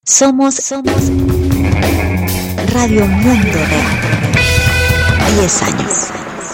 Somos Radio Mundo Real. 10 años.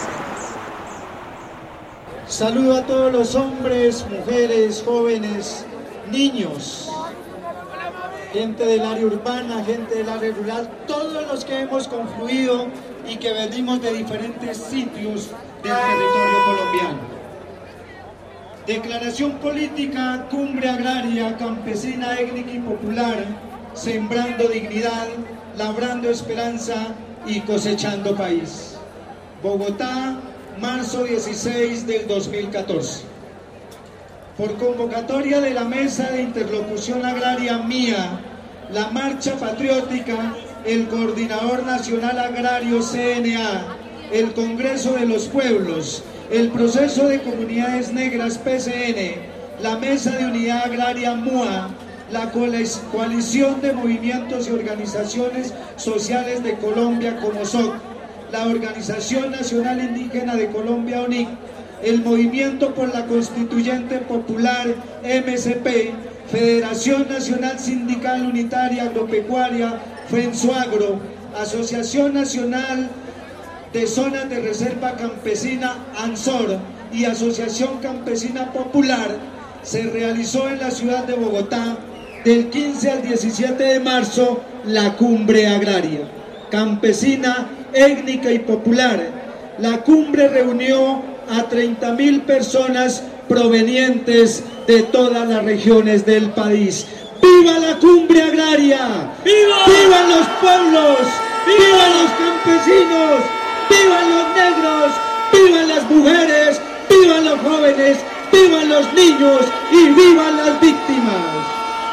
Saludo a todos los hombres, mujeres, jóvenes, niños, gente del área urbana, gente del área rural, todos los que hemos confluido y que venimos de diferentes sitios del territorio colombiano. Declaración política, cumbre agraria, campesina, étnica y popular, sembrando dignidad, labrando esperanza y cosechando país. Bogotá, marzo 16 del 2014. Por convocatoria de la Mesa de Interlocución Agraria MIA, la Marcha Patriótica, el Coordinador Nacional Agrario CNA, el Congreso de los Pueblos, el Proceso de Comunidades Negras PCN, la Mesa de Unidad Agraria MUA, la Coalición de Movimientos y Organizaciones Sociales de Colombia CONOSOC, la Organización Nacional Indígena de Colombia ONIC, el Movimiento por la Constituyente Popular MSP, Federación Nacional Sindical Unitaria Agropecuaria FENSUAGRO, Asociación Nacional de Zonas de Reserva Campesina ANSOR y Asociación Campesina Popular, se realizó en la ciudad de Bogotá del 15 al 17 de marzo la Cumbre Agraria, Campesina, Étnica y Popular. La cumbre reunió a 30.000 personas provenientes de todas las regiones del país. ¡Viva la Cumbre Agraria! ¡Viva! ¡Vivan los pueblos! ¡Vivan los campesinos! ¡Vivan los negros! ¡Vivan las mujeres! ¡Vivan los jóvenes! ¡Vivan los niños! ¡Y vivan las víctimas!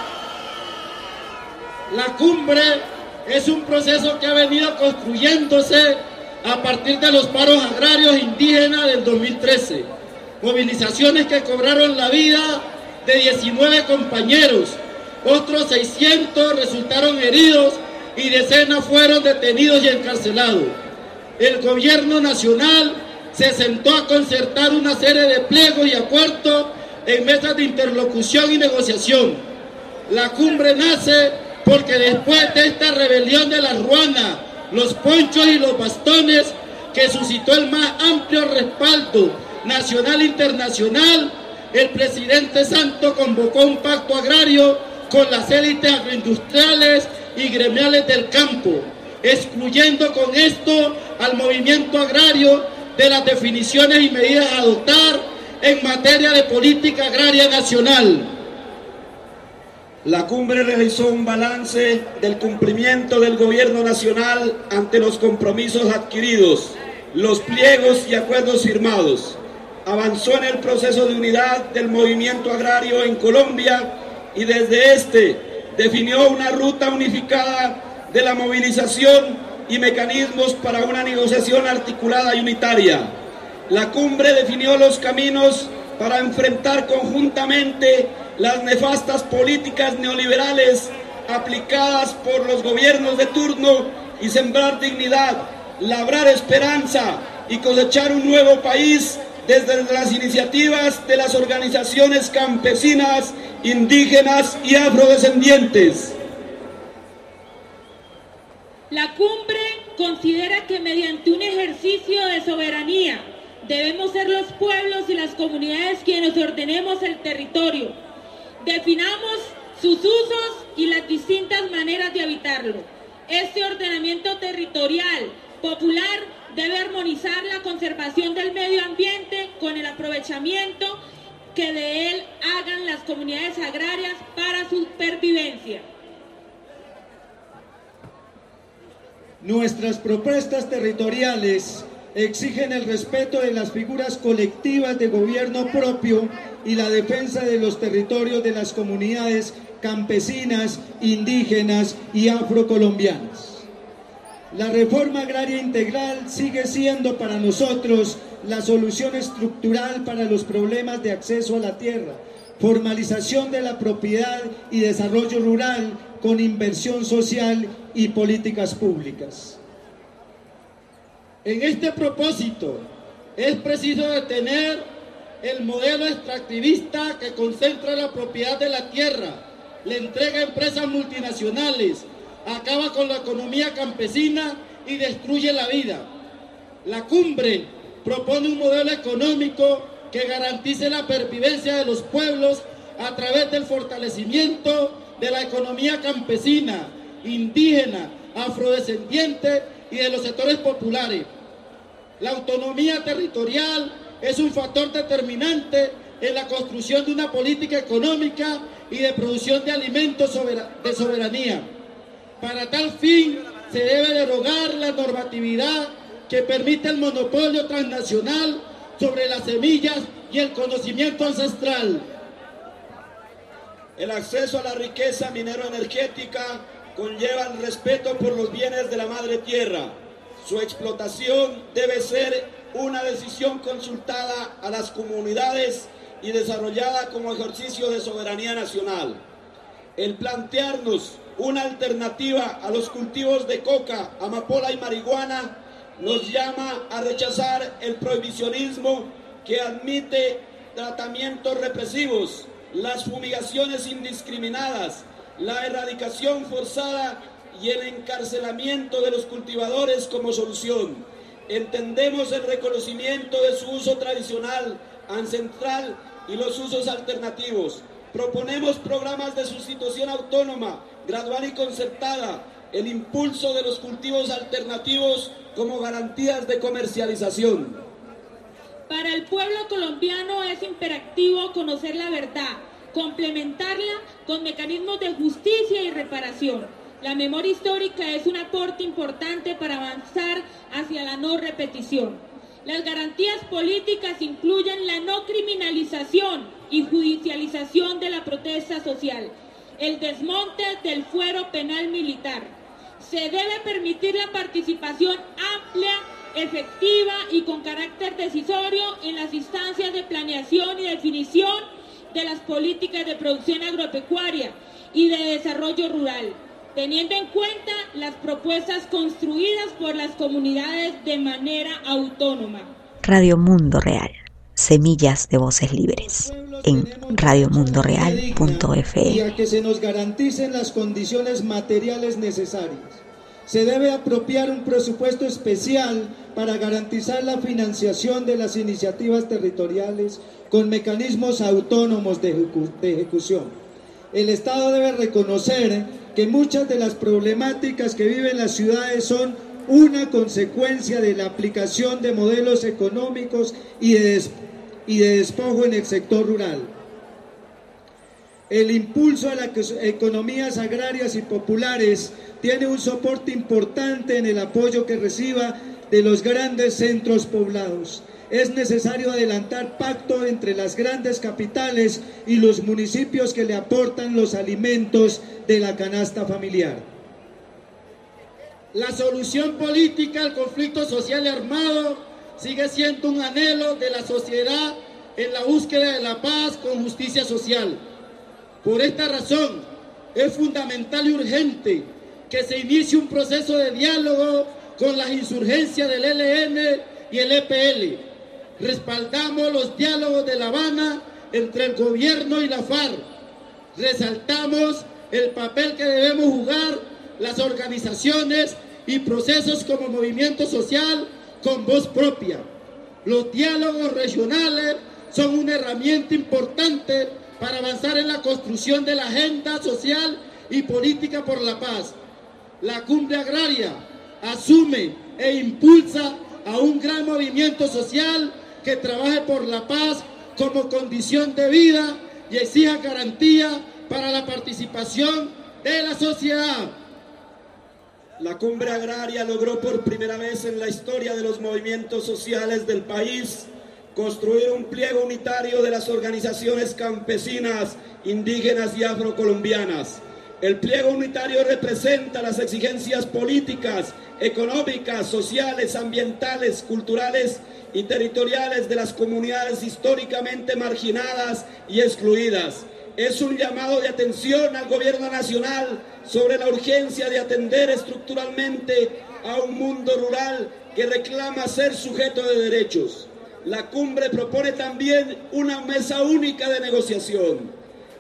La cumbre es un proceso que ha venido construyéndose a partir de los paros agrarios indígenas del 2013. Movilizaciones que cobraron la vida de 19 compañeros, otros 600 resultaron heridos y decenas fueron detenidos y encarcelados. El gobierno nacional se sentó a concertar una serie de pliegos y acuerdos en mesas de interlocución y negociación. La cumbre nace porque después de esta rebelión de la ruana, los ponchos y los bastones, que suscitó el más amplio respaldo nacional e internacional, el presidente Santos convocó un pacto agrario con las élites agroindustriales y gremiales del campo, excluyendo con esto al movimiento agrario de las definiciones y medidas a adoptar en materia de política agraria nacional. La cumbre realizó un balance del cumplimiento del gobierno nacional ante los compromisos adquiridos, los pliegos y acuerdos firmados. Avanzó en el proceso de unidad del movimiento agrario en Colombia y desde este definió una ruta unificada de la movilización y mecanismos para una negociación articulada y unitaria. La cumbre definió los caminos para enfrentar conjuntamente las nefastas políticas neoliberales aplicadas por los gobiernos de turno y sembrar dignidad, labrar esperanza y cosechar un nuevo país desde las iniciativas de las organizaciones campesinas, indígenas y afrodescendientes. La cumbre considera que mediante un ejercicio de soberanía debemos ser los pueblos y las comunidades quienes ordenemos el territorio, definamos sus usos y las distintas maneras de habitarlo. Este ordenamiento territorial popular debe armonizar la conservación del medio ambiente con el aprovechamiento que de él hagan las comunidades agrarias para su supervivencia. Nuestras propuestas territoriales exigen el respeto de las figuras colectivas de gobierno propio y la defensa de los territorios de las comunidades campesinas, indígenas y afrocolombianas. La reforma agraria integral sigue siendo para nosotros la solución estructural para los problemas de acceso a la tierra, formalización de la propiedad y desarrollo rural con inversión social y políticas públicas. En este propósito, es preciso detener el modelo extractivista que concentra la propiedad de la tierra, le entrega a empresas multinacionales, acaba con la economía campesina y destruye la vida. La cumbre propone un modelo económico que garantice la pervivencia de los pueblos a través del fortalecimiento de la economía campesina, indígena, afrodescendiente y de los sectores populares. La autonomía territorial es un factor determinante en la construcción de una política económica y de producción de alimentos de soberanía. Para tal fin, se debe derogar la normatividad que permite el monopolio transnacional sobre las semillas y el conocimiento ancestral. El acceso a la riqueza minero-energética conlleva el respeto por los bienes de la madre tierra. Su explotación debe ser una decisión consultada a las comunidades y desarrollada como ejercicio de soberanía nacional. El plantearnos una alternativa a los cultivos de coca, amapola y marihuana nos llama a rechazar el prohibicionismo que admite tratamientos represivos, las fumigaciones indiscriminadas, la erradicación forzada y el encarcelamiento de los cultivadores como solución. Entendemos el reconocimiento de su uso tradicional, ancestral y los usos alternativos. Proponemos programas de sustitución autónoma, gradual y concertada, el impulso de los cultivos alternativos como garantías de comercialización. Para el pueblo colombiano es imperativo conocer la verdad, complementarla con mecanismos de justicia y reparación. La memoria histórica es un aporte importante para avanzar hacia la no repetición. Las garantías políticas incluyen la no criminalización y judicialización de la protesta social, el desmonte del fuero penal militar. Se debe permitir la participación amplia, efectiva y con carácter decisorio en las instancias de planeación y definición de las políticas de producción agropecuaria y de desarrollo rural, teniendo en cuenta las propuestas construidas por las comunidades de manera autónoma. Radio Mundo Real, semillas de voces libres, en radiomundoreal.fm. Y a que se nos garanticen las condiciones materiales necesarias. Se debe apropiar un presupuesto especial para garantizar la financiación de las iniciativas territoriales con mecanismos autónomos de ejecución. El Estado debe reconocer que muchas de las problemáticas que viven las ciudades son una consecuencia de la aplicación de modelos económicos y de despojo en el sector rural. El impulso a las economías agrarias y populares tiene un soporte importante en el apoyo que reciba de los grandes centros poblados. Es necesario adelantar pacto entre las grandes capitales y los municipios que le aportan los alimentos de la canasta familiar. La solución política al conflicto social y armado sigue siendo un anhelo de la sociedad en la búsqueda de la paz con justicia social. Por esta razón, es fundamental y urgente que se inicie un proceso de diálogo con las insurgencias del ELN y el EPL. Respaldamos los diálogos de La Habana entre el gobierno y la FARC. Resaltamos el papel que debemos jugar las organizaciones y procesos como movimiento social con voz propia. Los diálogos regionales son una herramienta importante para avanzar en la construcción de la agenda social y política por la paz. La cumbre agraria asume e impulsa a un gran movimiento social que trabaje por la paz como condición de vida y exija garantía para la participación de la sociedad. La cumbre agraria logró por primera vez en la historia de los movimientos sociales del país construir un pliego unitario de las organizaciones campesinas, indígenas y afrocolombianas. El pliego unitario representa las exigencias políticas, económicas, sociales, ambientales, culturales y territoriales de las comunidades históricamente marginadas y excluidas. Es un llamado de atención al gobierno nacional sobre la urgencia de atender estructuralmente a un mundo rural que reclama ser sujeto de derechos. La cumbre propone también una mesa única de negociación.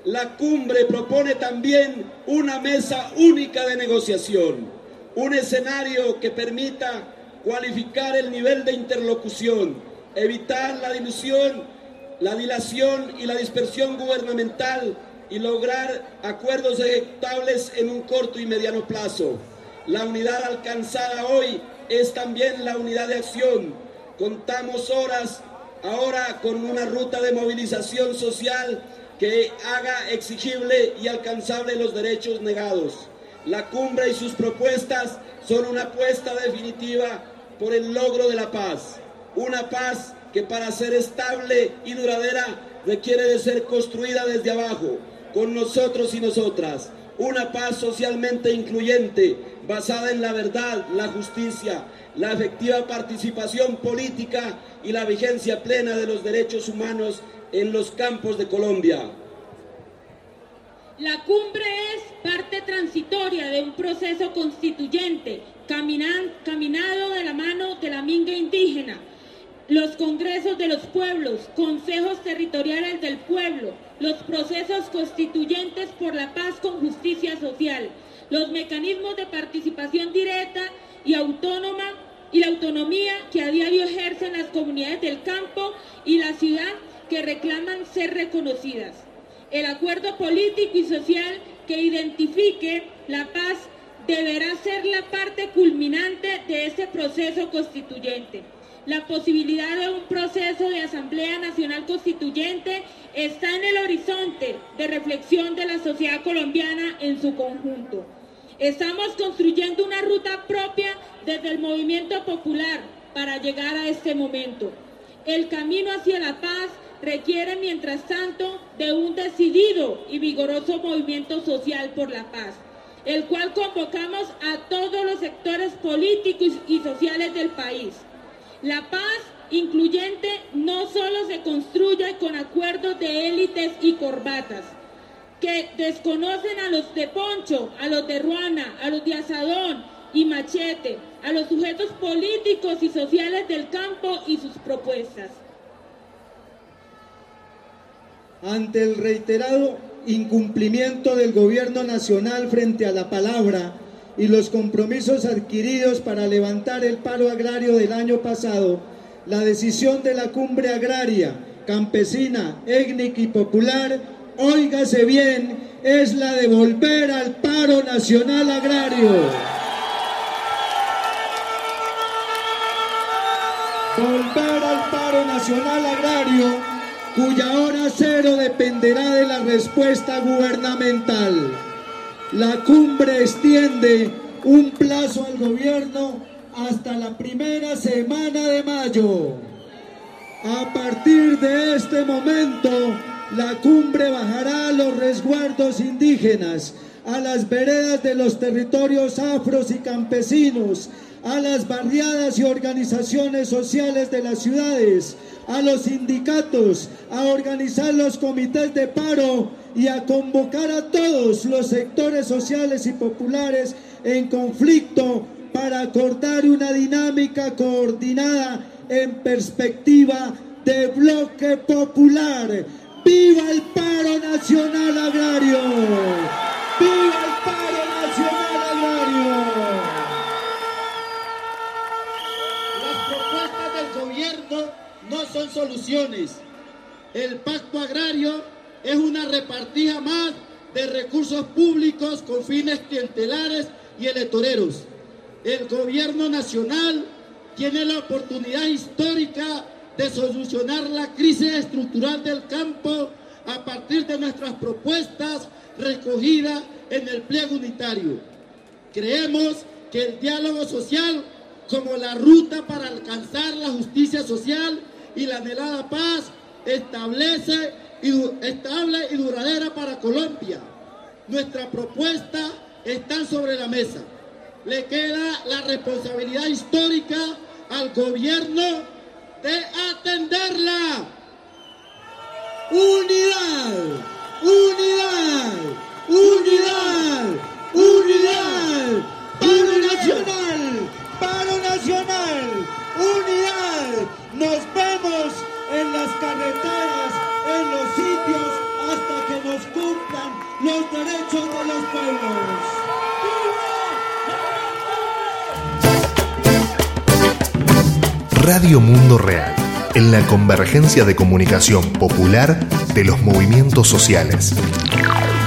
La cumbre propone también una mesa única de negociación, un escenario que permita cualificar el nivel de interlocución, evitar la dilación y la dispersión gubernamental y lograr acuerdos ejecutables en un corto y mediano plazo. La unidad alcanzada hoy es también la unidad de acción. Contamos ahora con una ruta de movilización social que haga exigible y alcanzable los derechos negados. La cumbre y sus propuestas son una apuesta definitiva por el logro de la paz. Una paz que para ser estable y duradera requiere de ser construida desde abajo, con nosotros y nosotras. Una paz socialmente incluyente, basada en la verdad, la justicia, la efectiva participación política y la vigencia plena de los derechos humanos en los campos de Colombia. La cumbre es parte transitoria de un proceso constituyente, caminado de la mano de la minga indígena, los congresos de los pueblos, consejos territoriales del pueblo, los procesos constituyentes por la paz con justicia social, los mecanismos de participación directa y autónoma y la autonomía que a diario ejercen las comunidades del campo y la ciudad que reclaman ser reconocidas. El acuerdo político y social que identifique la paz deberá ser la parte culminante de ese proceso constituyente. La posibilidad de un proceso de Asamblea Nacional Constituyente está en el horizonte de reflexión de la sociedad colombiana en su conjunto. Estamos construyendo una ruta propia desde el movimiento popular para llegar a este momento. El camino hacia la paz requiere, mientras tanto, de un decidido y vigoroso movimiento social por la paz, el cual convocamos a todos los sectores políticos y sociales del país. La paz incluyente no solo se construye con acuerdos de élites y corbatas, que desconocen a los de poncho, a los de ruana, a los de asadón y machete, a los sujetos políticos y sociales del campo y sus propuestas. Ante el reiterado incumplimiento del gobierno nacional frente a la palabra y los compromisos adquiridos para levantar el paro agrario del año pasado, la decisión de la cumbre agraria, campesina, étnica y popular, óigase bien, es la de volver al paro nacional agrario. Volver al paro nacional agrario, cuya hora cero dependerá de la respuesta gubernamental. La cumbre extiende un plazo al gobierno hasta la primera semana de mayo. A partir de este momento, la cumbre bajará a los resguardos indígenas, a las veredas de los territorios afros y campesinos, a las barriadas y organizaciones sociales de las ciudades, a los sindicatos, a organizar los comités de paro y a convocar a todos los sectores sociales y populares en conflicto para acordar una dinámica coordinada en perspectiva de bloque popular. ¡Viva el paro nacional agrario! ¡Viva el paro nacional agrario! Las propuestas del gobierno no son soluciones. El pacto agrario es una repartija más de recursos públicos con fines clientelares y electoreros. El gobierno nacional tiene la oportunidad histórica de solucionar la crisis estructural del campo a partir de nuestras propuestas recogidas en el pliego unitario. Creemos que el diálogo social como la ruta para alcanzar la justicia social y la anhelada paz estable y duradera para Colombia. Nuestra propuesta está sobre la mesa. Le queda la responsabilidad histórica al gobierno de atenderla. ¡Unidad! ¡Unidad! ¡Unidad! ¡Unidad! ¡Paro nacional! ¡Paro nacional! ¡Unidad! Nos vemos en las carreteras, en los sitios, hasta que nos cumplan Radio Mundo Real, en la convergencia de comunicación popular de los movimientos sociales.